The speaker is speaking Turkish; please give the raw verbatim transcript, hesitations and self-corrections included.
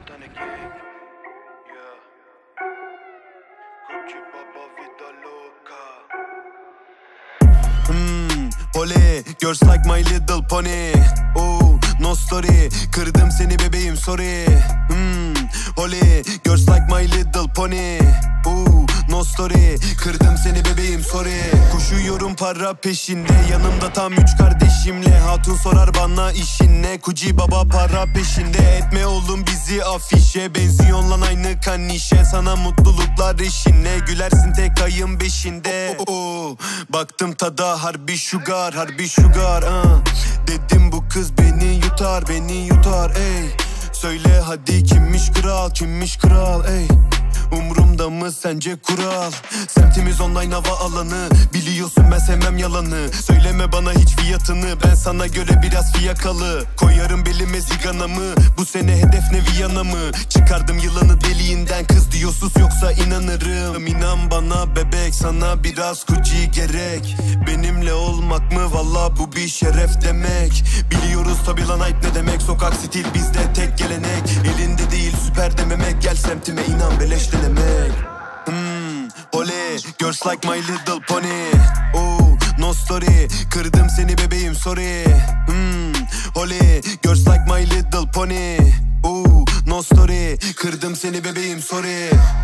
Montana gang. Yeah. Gucci Baba vida loca. Hmm, oley, girls like my little pony. Oh, no story, kırdım seni bebeğim sorry. Hmm, oley, girls like my little pony. Oh, no story, kırdım seni bebeğim sorry. Koşuyorum para peşinde, yanımda tam üç kardeşimle. Hatun sorar bana işin ne, Kuci baba para peşinde. Etme oğlum bizi afişe, benziyon lan aynı kanişe. Sana mutluluklar eşinle, gülersin tek ayın beşinde. Oh, oh, oh. Baktım tada harbi sugar, harbi sugar uh. Dedim bu kız beni yutar, beni yutar ey. Söyle hadi kimmiş kral, kimmiş kral ey. Umrumda mı sence kural? Semtimiz online hava alanı, biliyorsun ben sevmem yalanı. Söyleme bana hiç fiyatını, ben sana göre biraz fiyakalı. Koyarım belime ziganamı, bu sene hedef ne Viyana mı? Çıkardım yılanı deliğinden, kız diyorsus yoksa inanırım. İnan bana bebek, sana biraz Gucci gerek. Benimle olmak mı valla bu bir şeref demek. Biliyoruz tabi lan hype ne demek, sokak stil bizde tek gelenek. Elinde değil süper dememek, gel semtime inan beleş denemek. Hmm, oley, girls like my little pony. Oh, no story, kırdım seni bebeğim sorry. Hmm, oley, girls like my little pony. Oh, no story, kırdım seni bebeğim sorry.